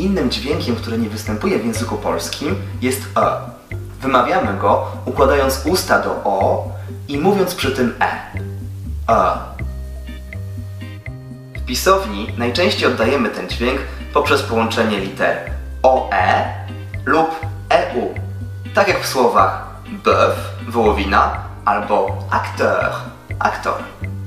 Innym dźwiękiem, który nie występuje w języku polskim, jest e. Wymawiamy go, układając usta do o i mówiąc przy tym e. E. W pisowni najczęściej oddajemy ten dźwięk poprzez połączenie liter OE lub EU. Tak jak w słowach bœuf, wołowina, albo acteur, aktor.